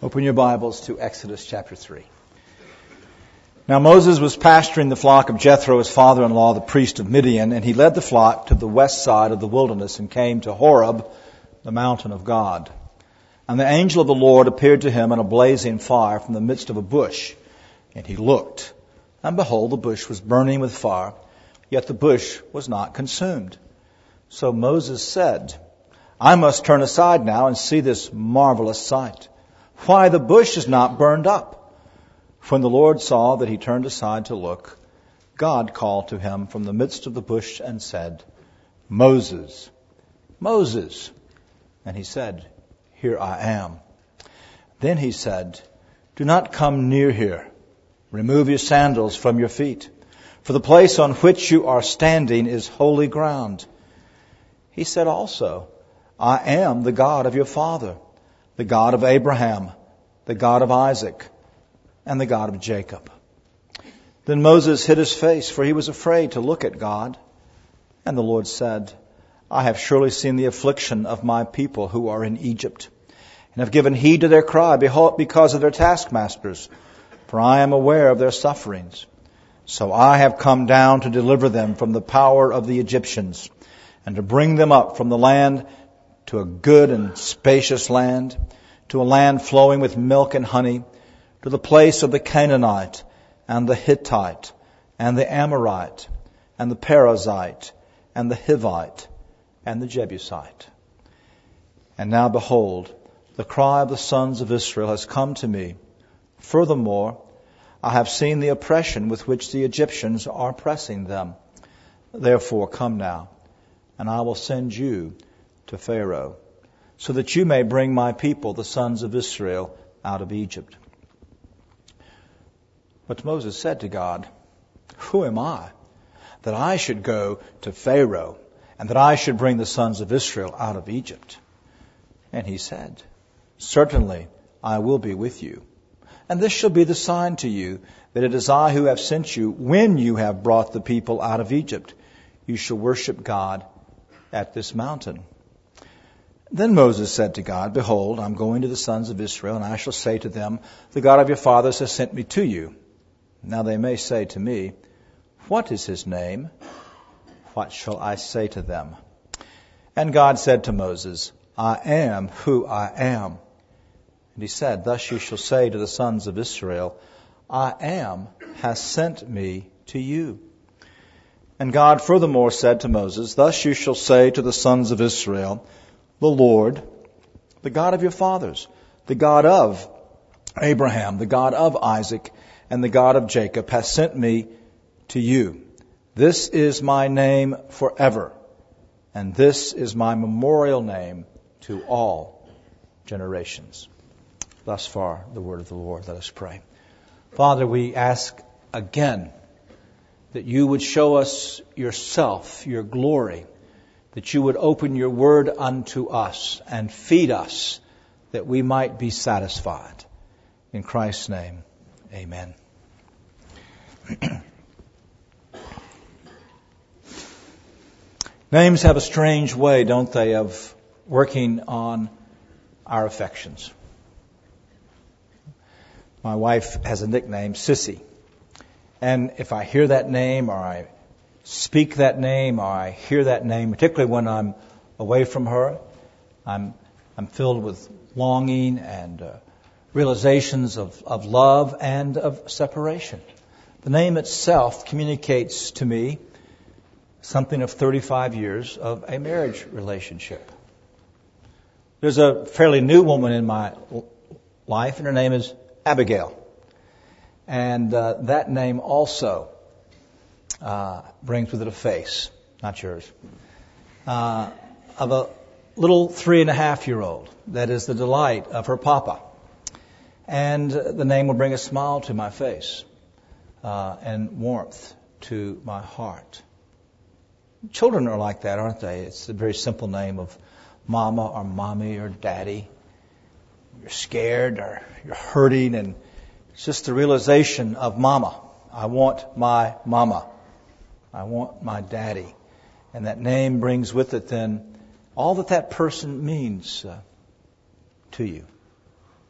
Open your Bibles to Exodus chapter 3. Now Moses was pasturing the flock of Jethro, his father-in-law, the priest of Midian, and he led the flock to the west side of the wilderness and came to Horeb, the mountain of God. And the angel of the Lord appeared to him in a blazing fire from the midst of a bush. And he looked, and behold, the bush was burning with fire, yet the bush was not consumed. So Moses said, I must turn aside now and see this marvelous sight. Why the bush is not burned up? When the Lord saw that he turned aside to look, God called to him from the midst of the bush and said, Moses, Moses. And he said, Here I am. Then he said, Do not come near here. Remove your sandals from your feet, for the place on which you are standing is holy ground. He said also, I am the God of your father, the God of Abraham, the God of Isaac, and the God of Jacob. Then Moses hid his face, for he was afraid to look at God. And the Lord said, I have surely seen the affliction of my people who are in Egypt, and have given heed to their cry because of their taskmasters, for I am aware of their sufferings. So I have come down to deliver them from the power of the Egyptians, and to bring them up from the land to a good and spacious land, to a land flowing with milk and honey, to the place of the Canaanite, and the Hittite, and the Amorite, and the Perizzite, and the Hivite, and the Jebusite. And now behold, the cry of the sons of Israel has come to me. Furthermore, I have seen the oppression with which the Egyptians are oppressing them. Therefore come now, and I will send you to Pharaoh, so that you may bring my people, the sons of Israel, out of Egypt. But Moses said to God, Who am I, that I should go to Pharaoh, and that I should bring the sons of Israel out of Egypt? And he said, Certainly I will be with you. And this shall be the sign to you, that it is I who have sent you. When you have brought the people out of Egypt, you shall worship God at this mountain. Then Moses said to God, Behold, I am going to the sons of Israel, and I shall say to them, The God of your fathers has sent me to you. Now they may say to me, What is his name? What shall I say to them? And God said to Moses, I am who I am. And he said, Thus you shall say to the sons of Israel, I am has sent me to you. And God furthermore said to Moses, Thus you shall say to the sons of Israel, The Lord, the God of your fathers, the God of Abraham, the God of Isaac, and the God of Jacob, has sent me to you. This is my name forever, and this is my memorial name to all generations. Thus far, the word of the Lord. Let us pray. Father, we ask again that you would show us yourself, your glory, that you would open your word unto us and feed us, that we might be satisfied. In Christ's name, amen. Names have a strange way, don't they, of working on our affections. My wife has a nickname, Sissy. And if I hear that name, or I speak that name, or I hear that name, particularly when I'm away from her, I'm filled with longing and realizations of love and of separation. The name itself communicates to me something of 35 years of a marriage relationship. There's a fairly new woman in my life, and her name is Abigail. And that name also brings with it a face, not yours, of a little 3.5-year-old that is the delight of her papa. And the name will bring a smile to my face and warmth to my heart. Children are like that, aren't they? It's a very simple name of mama or mommy or daddy. You're scared or you're hurting, and it's just the realization of mama. I want my mama. I want my daddy. And that name brings with it then all that person means to you.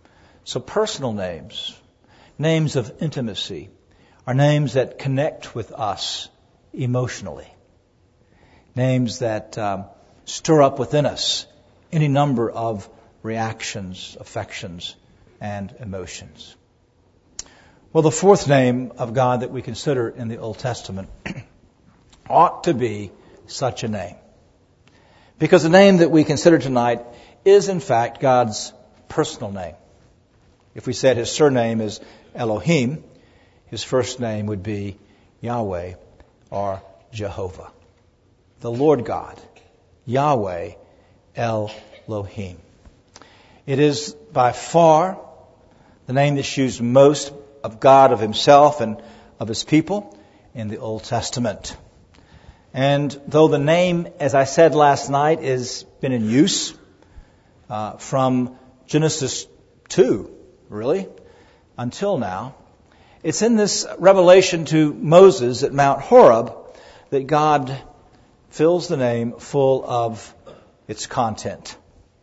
So personal names, names of intimacy, are names that connect with us emotionally. Names that stir up within us any number of reactions, affections, and emotions. Well, the fourth name of God that we consider in the Old Testament ought to be such a name. Because the name that we consider tonight is, in fact, God's personal name. If we said his surname is Elohim, his first name would be Yahweh or Jehovah. The Lord God, Yahweh Elohim. It is by far the name that's used most of God, of himself, and of his people in the Old Testament. And though the name, as I said last night, has been in use from Genesis 2, really, until now, it's in this revelation to Moses at Mount Horeb that God fills the name full of its content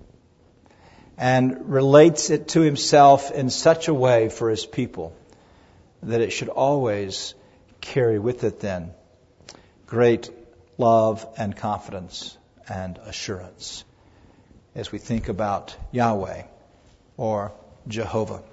and relates it to himself in such a way for his people that it should always carry with it then great love and confidence and assurance as we think about Yahweh or Jehovah.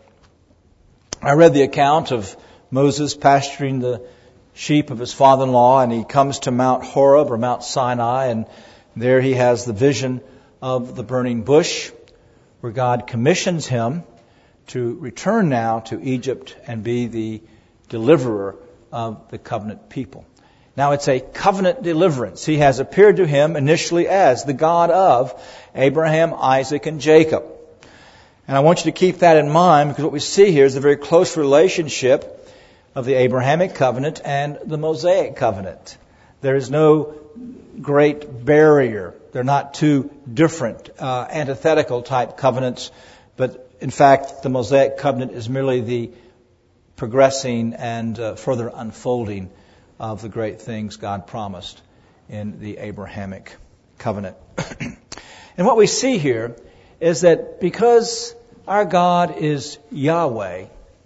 I read the account of Moses pasturing the sheep of his father-in-law, and he comes to Mount Horeb or Mount Sinai, and there he has the vision of the burning bush where God commissions him to return now to Egypt and be the deliverer of the covenant people. Now it's a covenant deliverance. He has appeared to him initially as the God of Abraham, Isaac, and Jacob. And I want you to keep that in mind, because what we see here is a very close relationship of the Abrahamic covenant and the Mosaic covenant. There is no great barrier. They're not two different antithetical type covenants, but in fact the Mosaic covenant is merely the progressing and further unfolding of the great things God promised in the Abrahamic covenant. And what we see here is that because our God is Yahweh,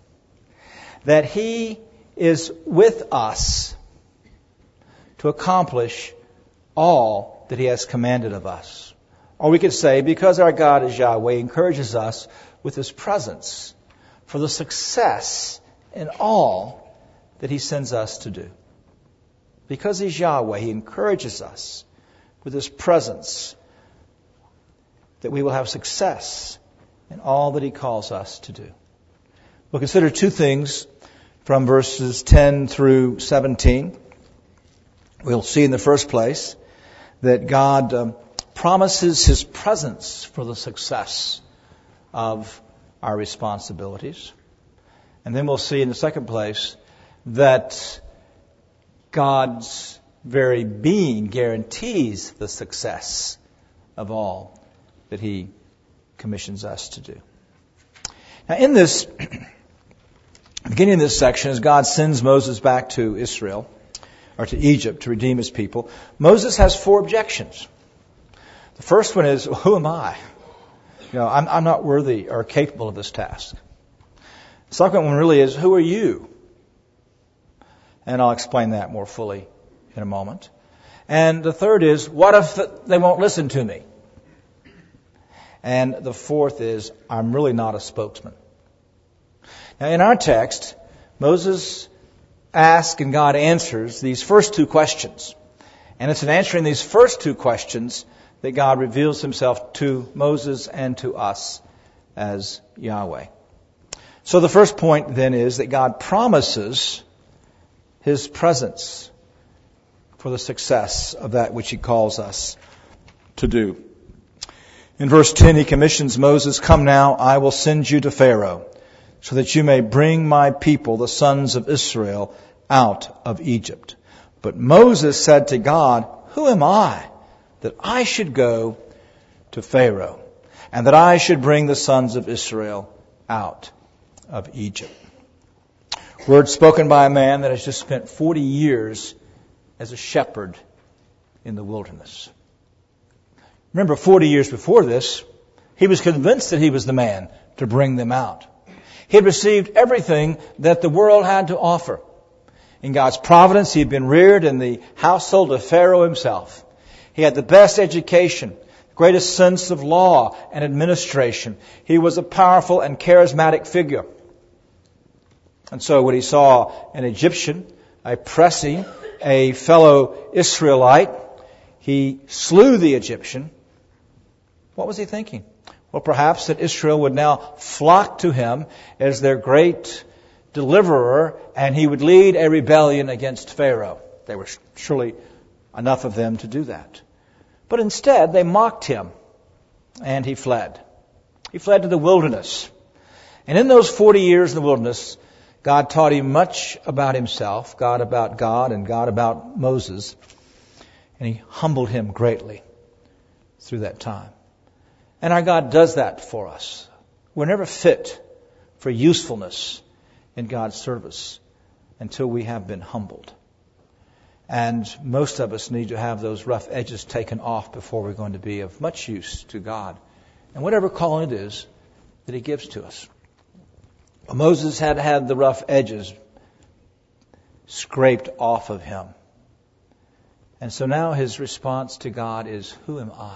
that he is with us to accomplish all that he has commanded of us. Or we could say, because our God is Yahweh, he encourages us with his presence for the success in all that he sends us to do. Because he's Yahweh, he encourages us with his presence that we will have success in all that he calls us to do. We'll consider two things from verses 10 through 17. We'll see in the first place that God promises his presence for the success of our responsibilities. And then we'll see in the second place that God's very being guarantees the success of all that he commissions us to do. Now in this, beginning of this section, as God sends Moses back to Israel, or to Egypt to redeem his people, Moses has four objections. The first one is, who am I? I'm not worthy or capable of this task. The second one really is, who are you? And I'll explain that more fully in a moment. And the third is, what if they won't listen to me? And the fourth is, I'm really not a spokesman. Now in our text, Moses asks and God answers these first two questions. And it's in answering these first two questions that God reveals himself to Moses and to us as Yahweh. So the first point then is that God promises his presence for the success of that which he calls us to do. In verse 10, he commissions Moses, "Come now, I will send you to Pharaoh, so that you may bring my people, the sons of Israel, out of Egypt." But Moses said to God, "Who am I that I should go to Pharaoh, and that I should bring the sons of Israel out of Egypt?" Words spoken by a man that has just spent 40 years as a shepherd in the wilderness. Remember, 40 years before this, he was convinced that he was the man to bring them out He had received everything that the world had to offer. In God's providence, he had been reared in the household of Pharaoh himself. He had the best education, the greatest sense of law and administration. He was a powerful and charismatic figure. And so when he saw an Egyptian oppressing a fellow Israelite, he slew the Egyptian. What was he thinking? Well, perhaps that Israel would now flock to him as their great deliverer, and he would lead a rebellion against Pharaoh. There were surely enough of them to do that. But instead, they mocked him, and he fled. He fled to the wilderness. And in those 40 years in the wilderness, God taught him much about himself, God about God, and God about Moses. And he humbled him greatly through that time. And our God does that for us. We're never fit for usefulness in God's service until we have been humbled. And most of us need to have those rough edges taken off before we're going to be of much use to God and whatever calling it is that he gives to us. Well, Moses had had the rough edges scraped off of him. And so now his response to God is, who am I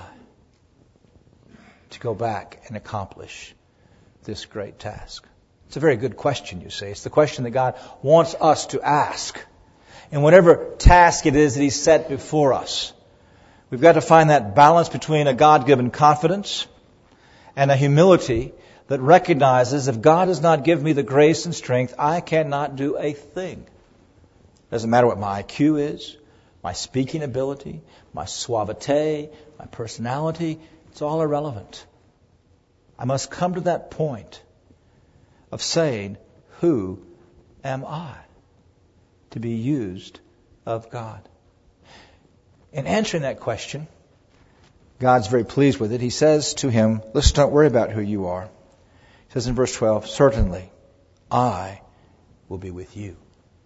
to go back and accomplish this great task? It's a very good question, you see. It's the question that God wants us to ask. And whatever task it is that he's set before us, we've got to find that balance between a God-given confidence and a humility that recognizes if God does not give me the grace and strength, I cannot do a thing. Doesn't matter what my IQ is, my speaking ability, my suavite, my personality, it's all irrelevant. I must come to that point of saying, who am I to be used of God? In answering that question, God's very pleased with it. He says to him, listen, don't worry about who you are. He says in verse 12, certainly I will be with you.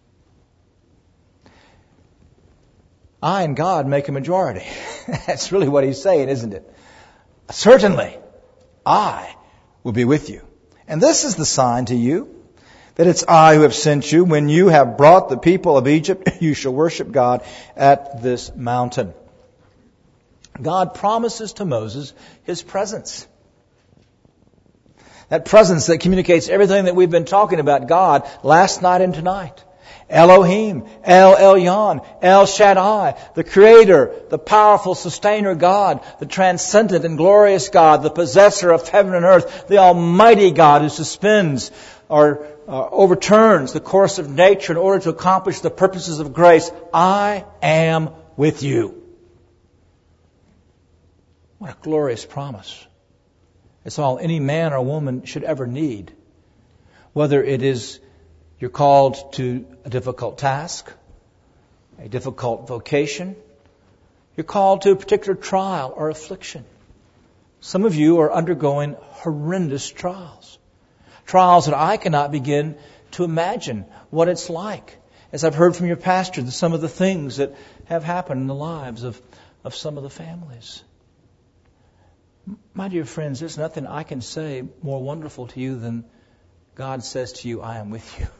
I and God make a majority. That's really what he's saying, isn't it? Certainly I will be with you. And this is the sign to you that it's I who have sent you. When you have brought the people of Egypt, you shall worship God at this mountain. God promises to Moses his presence. That presence that communicates everything that we've been talking about God last night and tonight. Elohim, El Elyon, El Shaddai, the Creator, the powerful sustainer God, the transcendent and glorious God, the possessor of heaven and earth, the Almighty God who suspends or overturns the course of nature in order to accomplish the purposes of grace. I am with you. What a glorious promise. It's all any man or woman should ever need. Whether it is you're called to a difficult task, a difficult vocation, you're called to a particular trial or affliction. Some of you are undergoing horrendous trials. Trials that I cannot begin to imagine what it's like. As I've heard from your pastor, some of the things that have happened in the lives of some of the families. My dear friends, there's nothing I can say more wonderful to you than God says to you, I am with you.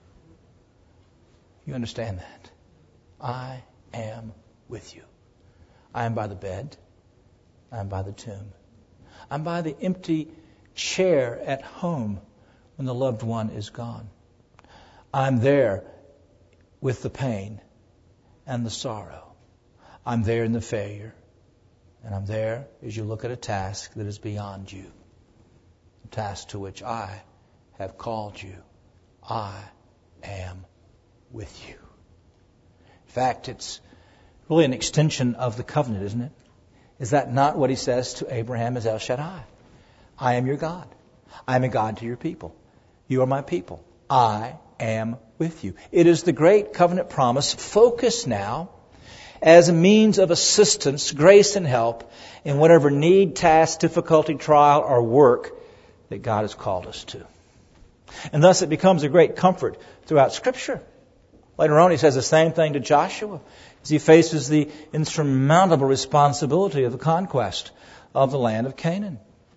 You understand that? I am with you. I am by the bed. I am by the tomb. I'm by the empty chair at home when the loved one is gone. I'm there with the pain and the sorrow. I'm there in the failure. And I'm there as you look at a task that is beyond you. A task to which I have called you. I am with you. In fact, it's really an extension of the covenant, isn't it? Is that not what he says to Abraham as El Shaddai? I am your God. I am a God to your people. You are my people. I am with you. It is the great covenant promise focused now as a means of assistance, grace, and help in whatever need, task, difficulty, trial, or work that God has called us to. And thus it becomes a great comfort throughout Scripture. Later on he says the same thing to Joshua as he faces the insurmountable responsibility of the conquest of the land of Canaan.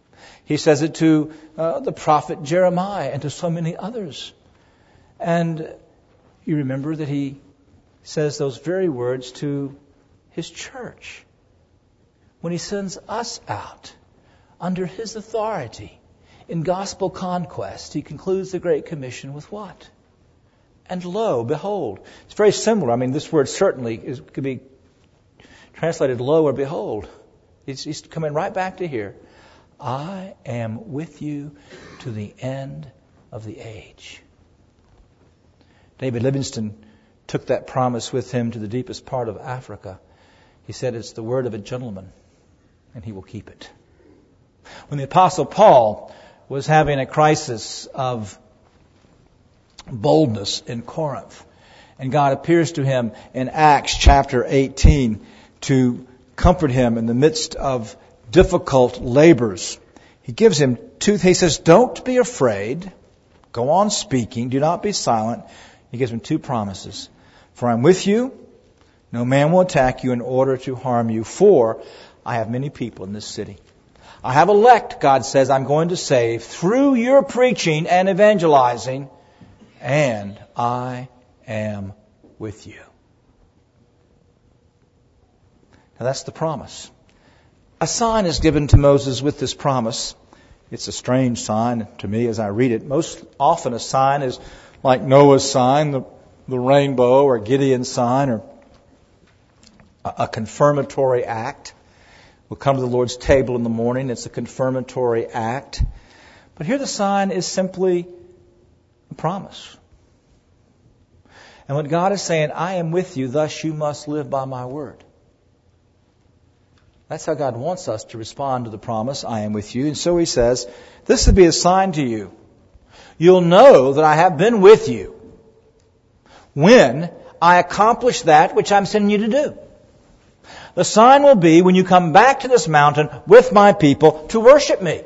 He says it to the prophet Jeremiah and to so many others. And you remember that he says those very words to his church when he sends us out under his authority in gospel conquest. He concludes the Great Commission with what? And lo, behold. It's very similar. I mean, this word certainly could be translated lo or behold. He's coming right back to here. I am with you to the end of the age. David Livingstone took that promise with him to the deepest part of Africa. He said it's the word of a gentleman, and he will keep it. When the Apostle Paul was having a crisis of boldness in Corinth, and God appears to him in Acts chapter 18 to comfort him in the midst of difficult labors, he gives him he says, don't be afraid, go on speaking, do not be silent. He gives him two promises. For I'm with you, no man will attack you in order to harm you, for I have many people in this city. I have elect, God says, I'm going to save through your preaching and evangelizing, and I am with you. Now that's the promise. A sign is given to Moses with this promise. It's a strange sign to me as I read it. Most often a sign is like Noah's sign, the rainbow, or Gideon's sign, or a confirmatory act. We'll come to the Lord's table in the morning. It's a confirmatory act. But here the sign is simply a promise. And what God is saying, I am with you, thus you must live by my word. That's how God wants us to respond to the promise, I am with you. And so he says, this will be a sign to you. You'll know that I have been with you when I accomplish that which I'm sending you to do. The sign will be when you come back to this mountain with my people to worship me.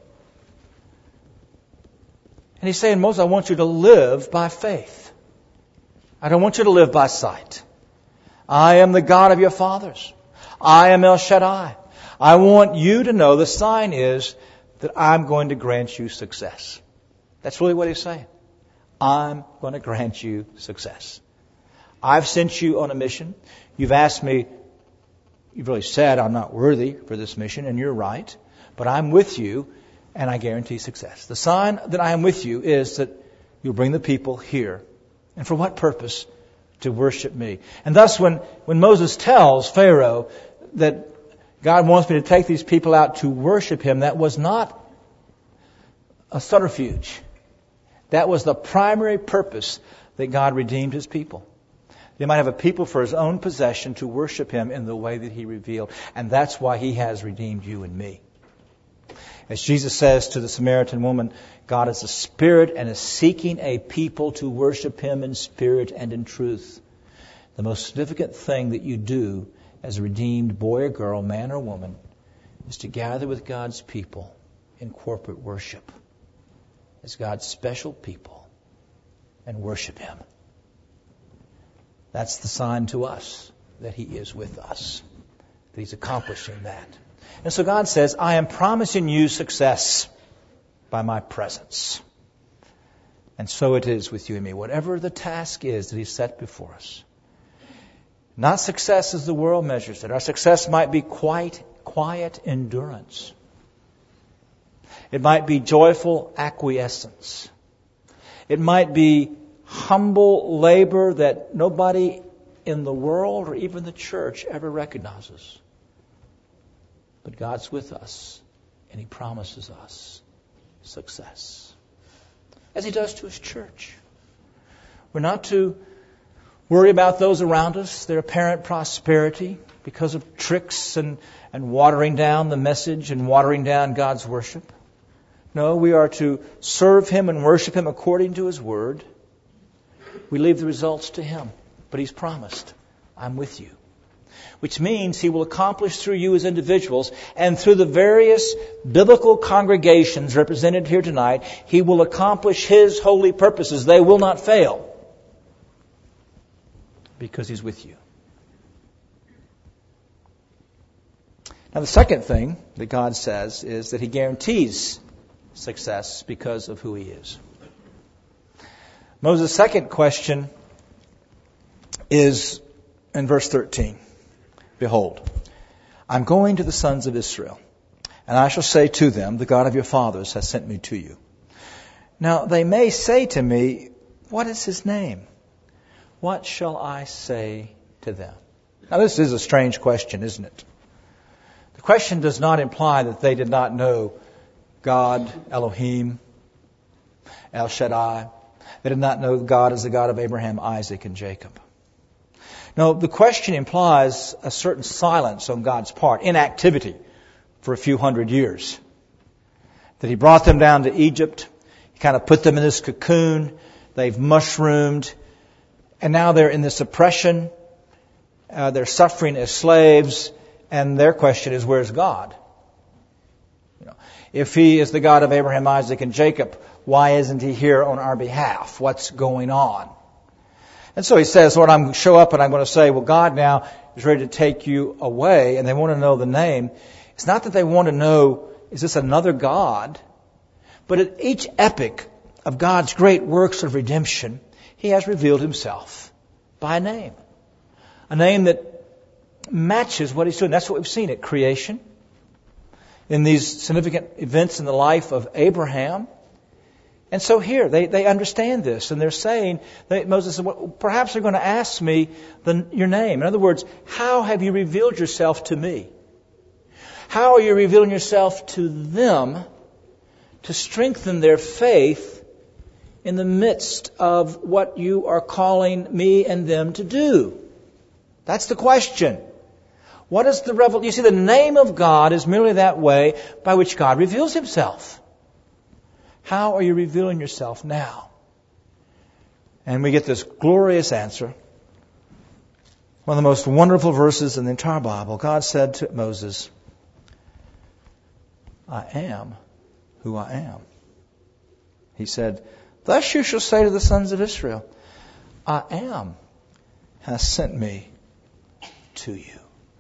And he's saying, Moses, I want you to live by faith. I don't want you to live by sight. I am the God of your fathers. I am El Shaddai. I want you to know the sign is that I'm going to grant you success. That's really what he's saying. I'm going to grant you success. I've sent you on a mission. You've asked me, you've really said I'm not worthy for this mission, and you're right. But I'm with you, and I guarantee success. The sign that I am with you is that you'll bring the people here. And for what purpose? To worship me. And thus when Moses tells Pharaoh that God wants me to take these people out to worship him, that was not a subterfuge. That was the primary purpose that God redeemed his people. They might have a people for his own possession to worship him in the way that he revealed. And that's why he has redeemed you and me. As Jesus says to the Samaritan woman, God is a spirit and is seeking a people to worship him in spirit and in truth. The most significant thing that you do as a redeemed boy or girl, man or woman, is to gather with God's people in corporate worship as God's special people and worship him. That's the sign to us that he is with us, that he's accomplishing that. And so God says, I am promising you success by my presence. And so it is with you and me. Whatever the task is that he's set before us. Not success as the world measures it. Our success might be quiet endurance. It might be joyful acquiescence. It might be humble labor that nobody in the world or even the church ever recognizes. But God's with us, and he promises us success, as he does to his church. We're not to worry about those around us, their apparent prosperity, because of tricks and watering down the message and watering down God's worship. No, we are to serve him and worship him according to his word. We leave the results to him, but he's promised, I'm with you. Which means he will accomplish through you as individuals and through the various biblical congregations represented here tonight, he will accomplish his holy purposes. They will not fail because he's with you. Now, the second thing that God says is that He guarantees success because of who He is. Moses' second question is in verse 13. Behold, I'm going to the sons of Israel, and I shall say to them, the God of your fathers has sent me to you. Now they may say to me, what is His name? What shall I say to them? Now this is a strange question, isn't it? The question does not imply that they did not know God, Elohim, El Shaddai. They did not know God as the God of Abraham, Isaac, and Jacob. No, the question implies a certain silence on God's part, inactivity for a few hundred years. That He brought them down to Egypt, He kind of put them in this cocoon, they've mushroomed, and now they're in this oppression, they're suffering as slaves, and their question is, where's God? If He is the God of Abraham, Isaac, and Jacob, why isn't He here on our behalf? What's going on? And so He says, Lord, I'm going to show up and I'm going to say, well, God now is ready to take you away. And they want to know the name. It's not that they want to know, is this another God? But at each epoch of God's great works of redemption, He has revealed Himself by a name. A name that matches what He's doing. That's what we've seen at creation. In these significant events in the life of Abraham. And so here, they understand this, and they're saying, Moses said, well, perhaps they're going to ask me your name. In other words, how have you revealed yourself to me? How are you revealing yourself to them to strengthen their faith in the midst of what you are calling me and them to do? That's the question. What is the revelation? You see, the name of God is merely that way by which God reveals Himself. How are you revealing yourself now? And we get this glorious answer. One of the most wonderful verses in the entire Bible. God said to Moses, I am who I am. He said, thus you shall say to the sons of Israel, I am has sent me to you.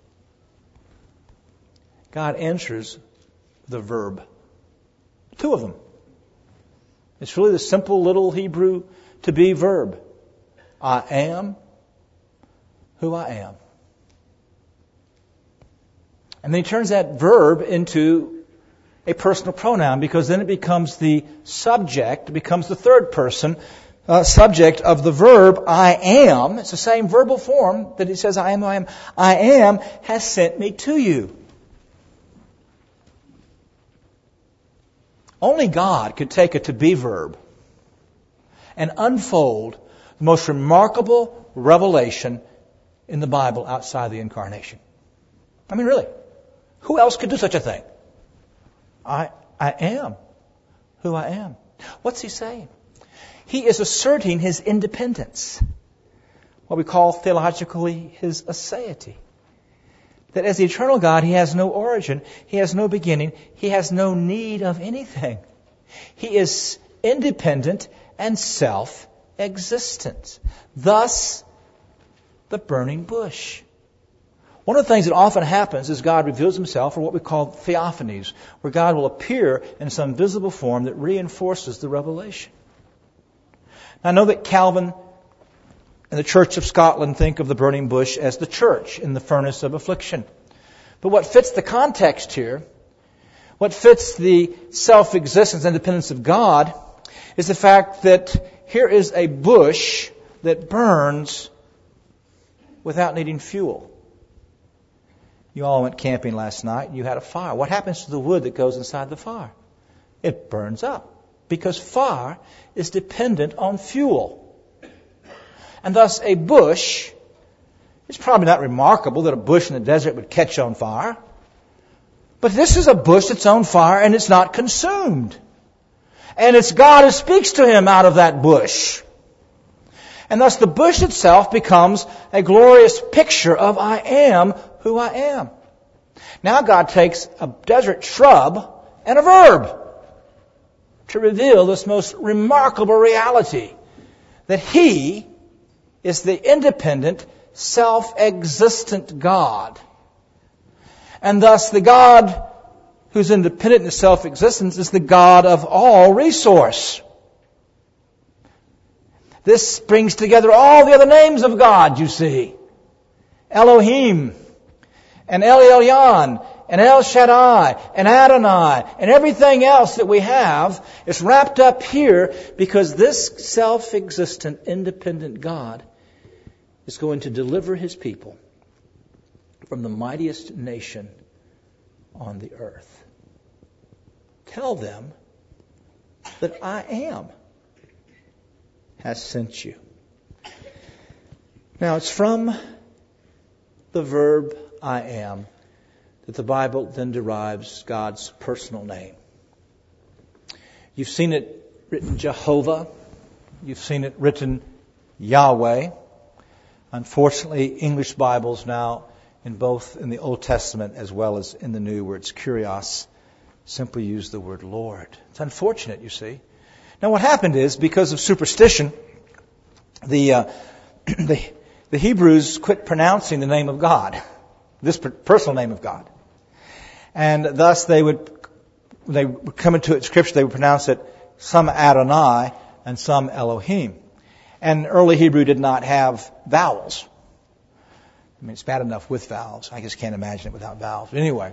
God answers the verb. Two of them. It's really the simple little Hebrew to be verb. I am who I am. And then He turns that verb into a personal pronoun, because then it becomes the subject, it becomes the third person subject of the verb I am. It's the same verbal form that He says I am who I am. I am has sent me to you. Only God could take a to-be verb and unfold the most remarkable revelation in the Bible outside the Incarnation. I mean, really. Who else could do such a thing? I am who I am. What's He saying? He is asserting His independence. What we call theologically His aseity. That as the eternal God, He has no origin, He has no beginning, He has no need of anything. He is independent and self-existent. Thus, the burning bush. One of the things that often happens is God reveals Himself, or what we call theophanies, where God will appear in some visible form that reinforces the revelation. Now, I know that Calvin and the Church of Scotland think of the burning bush as the church in the furnace of affliction. But what fits the context here, what fits the self-existence and independence of God, is the fact that here is a bush that burns without needing fuel. You all went camping last night. You had a fire. What happens to the wood that goes inside the fire? It burns up, because fire is dependent on fuel. And thus a bush, it's probably not remarkable that a bush in the desert would catch on fire. But this is a bush that's on fire and it's not consumed. And it's God who speaks to him out of that bush. And thus the bush itself becomes a glorious picture of I am who I am. Now God takes a desert shrub and a verb to reveal this most remarkable reality, that He is the independent, self-existent God. And thus the God who's independent in self-existence is the God of all resource. This brings together all the other names of God, you see. Elohim, and El Elyon, and El Shaddai, and Adonai, and everything else that we have is wrapped up here because this self-existent, independent God is going to deliver His people from the mightiest nation on the earth. Tell them that I am has sent you. Now, it's from the verb I am that the Bible then derives God's personal name. You've seen it written Jehovah. You've seen it written Yahweh. Unfortunately, English Bibles now, in the Old Testament as well as in the New, where it's Kyrios, simply use the word Lord. It's unfortunate, you see. Now, what happened is, because of superstition, the Hebrews quit pronouncing the name of God, this personal name of God. And thus they would come into it, Scripture, they would pronounce it some Adonai and some Elohim. And early Hebrew did not have vowels. I mean, it's bad enough with vowels. I just can't imagine it without vowels. But anyway,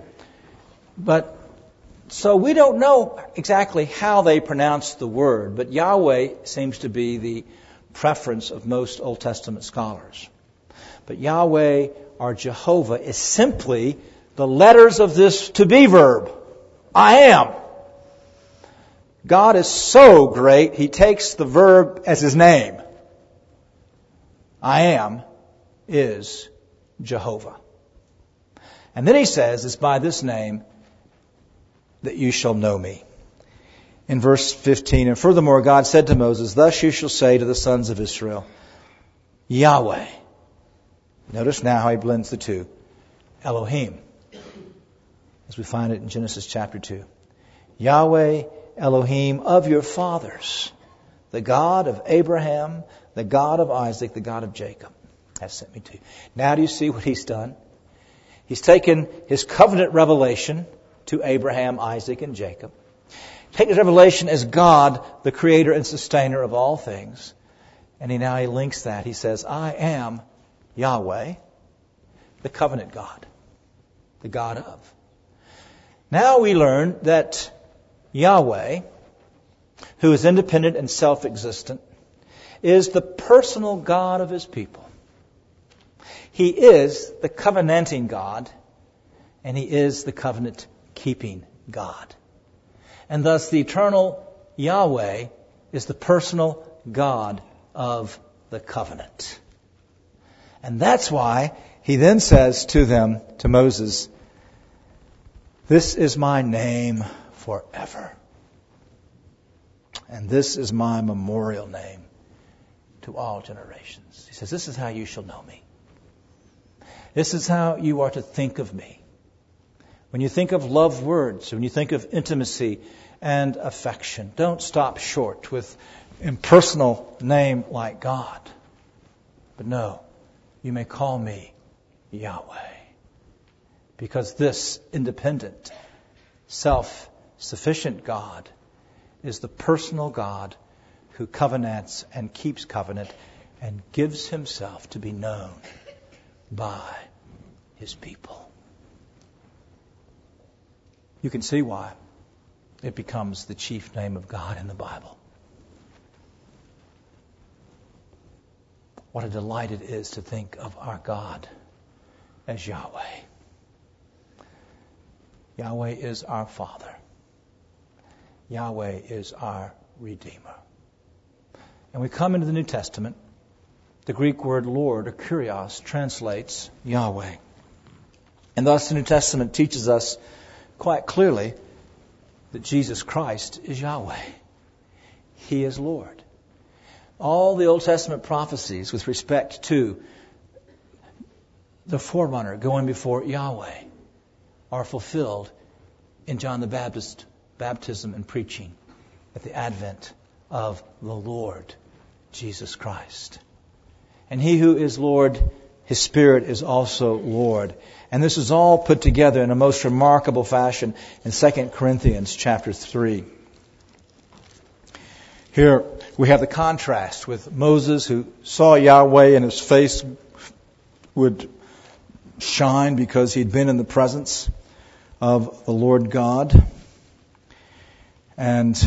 so we don't know exactly how they pronounced the word, but Yahweh seems to be the preference of most Old Testament scholars. But Yahweh or Jehovah is simply the letters of this to be verb. I am. God is so great, He takes the verb as His name. I am is Jehovah. And then He says, it's by this name that you shall know me. In verse 15, and furthermore God said to Moses, thus you shall say to the sons of Israel, Yahweh. Notice now how He blends the two. Elohim, as we find it in Genesis chapter 2. Yahweh Elohim of your fathers, the God of Abraham, the God of Isaac, the God of Jacob, has sent me to you. Now do you see what He's done? He's taken His covenant revelation to Abraham, Isaac, and Jacob. Take His revelation as God, the creator and sustainer of all things. And He links that. He says, I am Yahweh, the covenant God, the God of. Now we learn that Yahweh, who is independent and self-existent, is the personal God of His people. He is the covenanting God, and He is the covenant-keeping God. And thus the eternal Yahweh is the personal God of the covenant. And that's why He then says to them, to Moses, this is my name forever. And this is my memorial name to all generations. He says, this is how you shall know me. This is how you are to think of me. When you think of love words, when you think of intimacy and affection, don't stop short with impersonal name like God. But no, you may call me Yahweh. Because this independent, self-sufficient God is the personal God who covenants and keeps covenant and gives Himself to be known by His people. You can see why it becomes the chief name of God in the Bible. What a delight it is to think of our God as Yahweh. Yahweh is our Father. Yahweh is our Redeemer. And we come into the New Testament. The Greek word Lord, or Kyrios, translates Yahweh. And thus the New Testament teaches us quite clearly that Jesus Christ is Yahweh. He is Lord. All the Old Testament prophecies with respect to the forerunner going before Yahweh are fulfilled in John the Baptist's baptism and preaching at the advent of the Lord Jesus Christ. And He who is Lord His Spirit is also Lord. And this is all put together in a most remarkable fashion in 2 Corinthians chapter 3. Here we have the contrast with Moses, who saw Yahweh and his face would shine because he'd been in the presence of the Lord God. And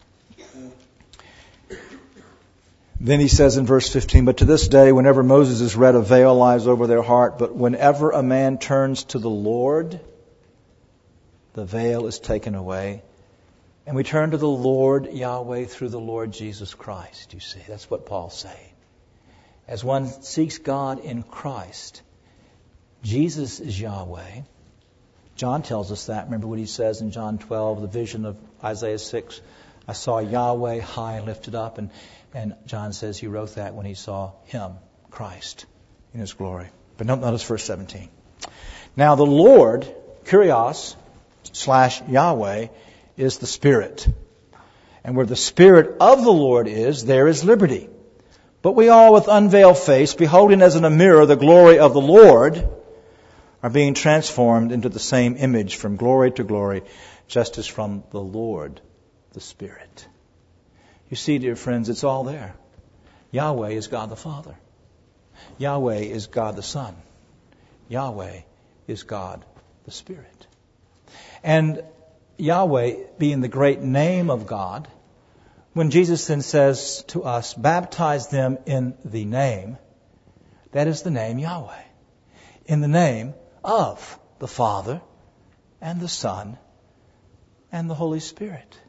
then he says in verse 15, but to this day, whenever Moses is read, a veil lies over their heart. But whenever a man turns to the Lord, the veil is taken away. And we turn to the Lord Yahweh through the Lord Jesus Christ, you see. That's what Paul's saying. As one seeks God in Christ, Jesus is Yahweh. John tells us that. Remember what he says in John 12, the vision of Isaiah 6. I saw Yahweh high and lifted up. And John says he wrote that when he saw him, Christ, in his glory. But notice verse 17. Now the Lord, Kyrios / Yahweh, is the Spirit. And where the Spirit of the Lord is, there is liberty. But we all with unveiled face, beholding as in a mirror the glory of the Lord, are being transformed into the same image from glory to glory, just as from the Lord, the Spirit. You see, dear friends, it's all there. Yahweh is God the Father. Yahweh is God the Son. Yahweh is God the Spirit. And Yahweh being the great name of God, when Jesus then says to us, baptize them in the name, that is the name Yahweh. In the name of the Father and the Son and the Holy Spirit.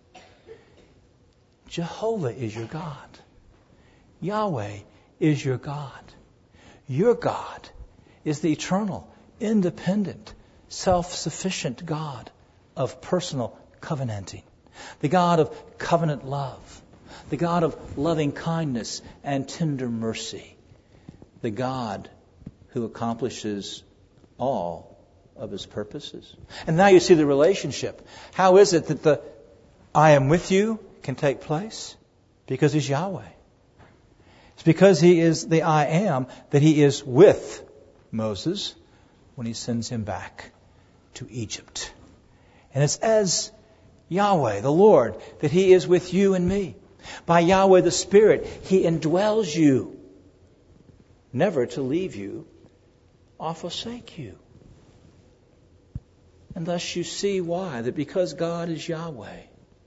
Jehovah is your God. Yahweh is your God. Your God is the eternal, independent, self-sufficient God of personal covenanting. The God of covenant love. The God of loving kindness and tender mercy. The God who accomplishes all of His purposes. And now you see the relationship. How is it that the I am with you can take place? Because He's Yahweh. It's because He is the I am that He is with Moses when He sends him back to Egypt. And it's as Yahweh, the Lord, that He is with you and me. By Yahweh the Spirit, He indwells you, never to leave you or forsake you. And thus you see why, that because God is Yahweh,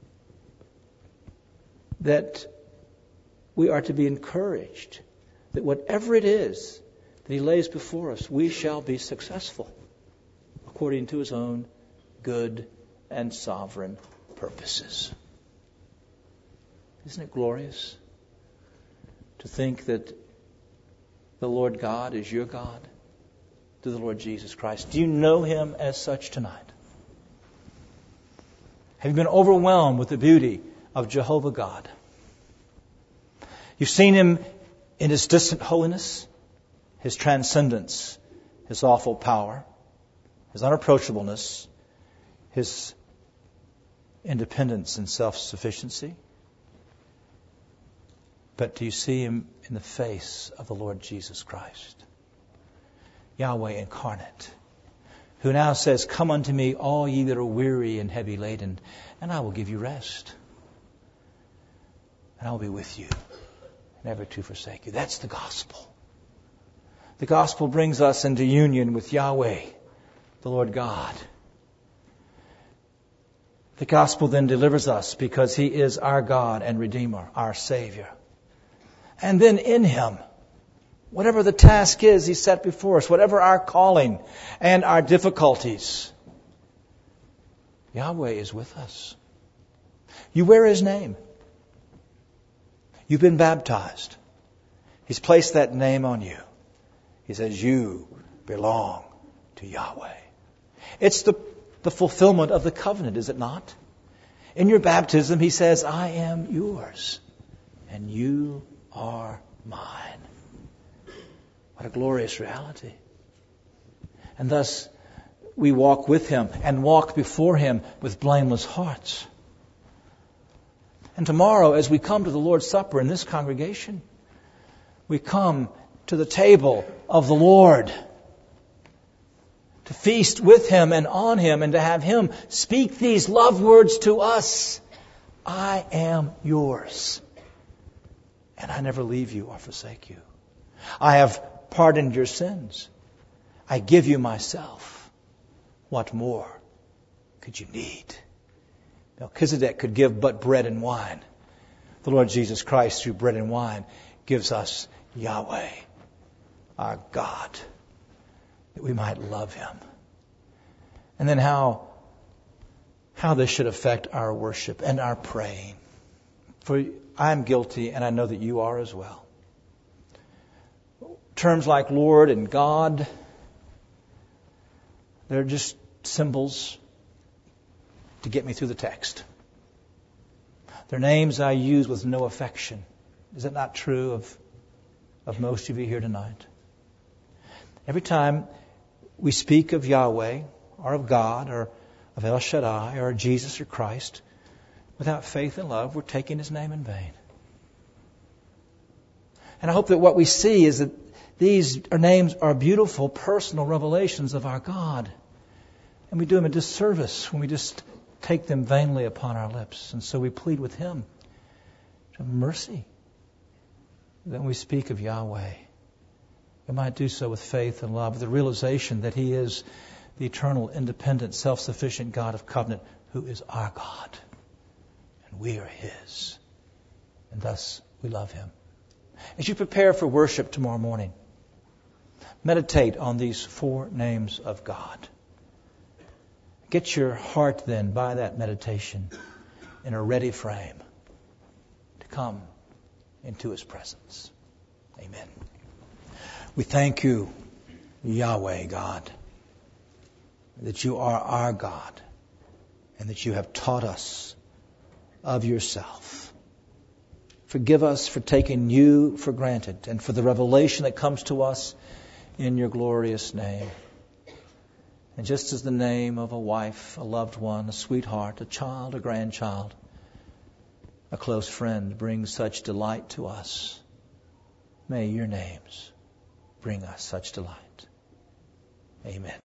that we are to be encouraged that whatever it is that He lays before us, we shall be successful according to His own good and sovereign purposes. Isn't it glorious to think that the Lord God is your God through the Lord Jesus Christ? Do you know Him as such tonight? Have you been overwhelmed with the beauty of Jehovah God? You've seen Him in His distant holiness, His transcendence, His awful power, His unapproachableness, His independence and self-sufficiency. But do you see Him in the face of the Lord Jesus Christ? Yahweh incarnate, who now says, come unto me, all ye that are weary and heavy laden, and I will give you rest. And I will be with you, never to forsake you. That's the gospel. The gospel brings us into union with Yahweh, the Lord God. The gospel then delivers us because He is our God and Redeemer, our Savior. And then in Him, whatever the task is He set before us, whatever our calling and our difficulties, Yahweh is with us. You wear His name. You've been baptized. He's placed that name on you. He says, you belong to Yahweh. It's the fulfillment of the covenant, is it not? In your baptism, He says, I am yours, and you are mine. What a glorious reality. And thus, we walk with Him and walk before Him with blameless hearts. And tomorrow, as we come to the Lord's Supper in this congregation, we come to the table of the Lord. To feast with Him and on Him and to have Him speak these love words to us. I am yours, and I never leave you or forsake you. I have pardoned your sins. I give you myself. What more could you need? Melchizedek could give but bread and wine. The Lord Jesus Christ, through bread and wine, gives us Yahweh, our God, that we might love Him. And then how this should affect our worship and our praying. For I'm guilty, and I know that you are as well. Terms like Lord and God, they're just symbols to get me through the text. They're names I use with no affection. Is it not true of most of you here tonight? Every time we speak of Yahweh, or of God, or of El Shaddai, or Jesus or Christ, without faith and love, we're taking His name in vain. And I hope that what we see is that these names are beautiful personal revelations of our God. And we do Him a disservice when we just take them vainly upon our lips. And so we plead with Him to have mercy. Then we speak of Yahweh. We might do so with faith and love, with the realization that He is the eternal, independent, self-sufficient God of covenant who is our God. And we are His. And thus we love Him. As you prepare for worship tomorrow morning, meditate on these 4 names of God. Get your heart then, by that meditation, in a ready frame to come into His presence. Amen. We thank you, Yahweh God, that you are our God and that you have taught us of yourself. Forgive us for taking you for granted and for the revelation that comes to us in your glorious name. And just as the name of a wife, a loved one, a sweetheart, a child, a grandchild, a close friend brings such delight to us, may your names bring us such delight. Amen.